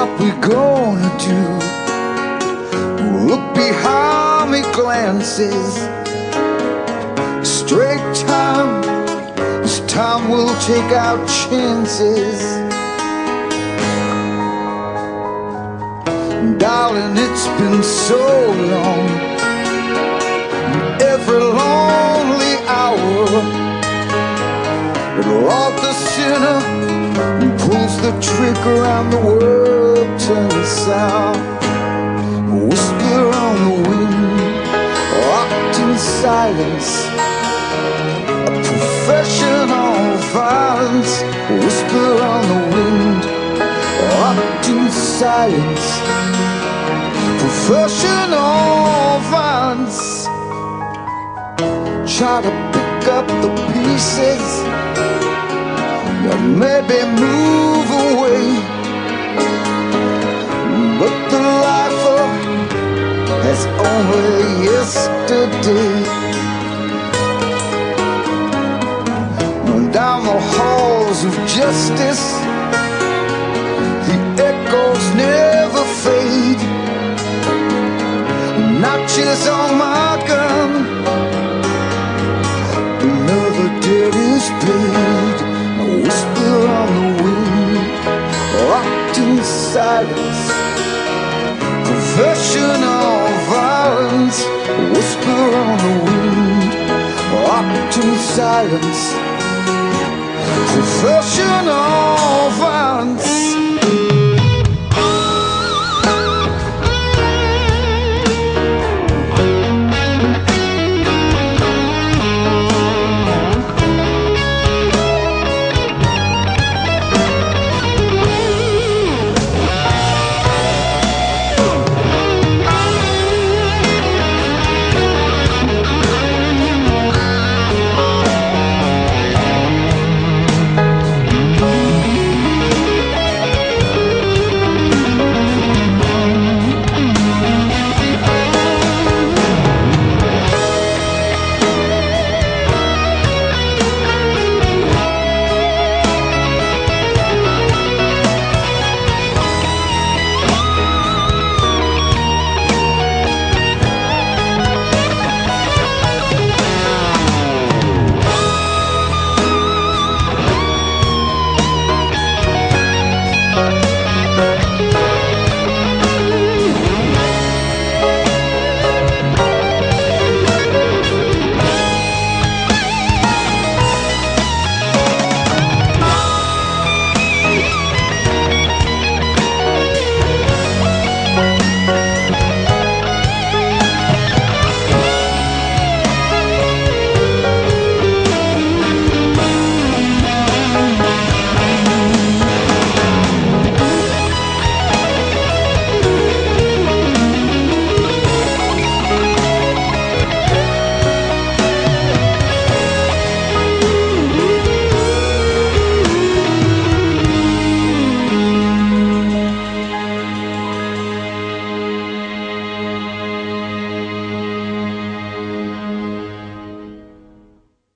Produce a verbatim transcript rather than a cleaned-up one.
we gonna do? Look behind me glances. Straight time, this time we'll take our chances. Darling, it's been so long. Every lonely hour, but Arthur Sinner pulls the trigger and the world turns sour. Whisper on the wind, locked in silence. A professional violence. Whisper on the wind, locked in silence. Professional violence. Try to pick up the pieces, maybe move away, but the lifer has only yesterday. Down the halls of justice, the echoes never fade. Notches on my gun, another debt is paid. A whisper on the wind, locked in silence. Professional violence. A whisper on the wind, locked in silence. Professional violence.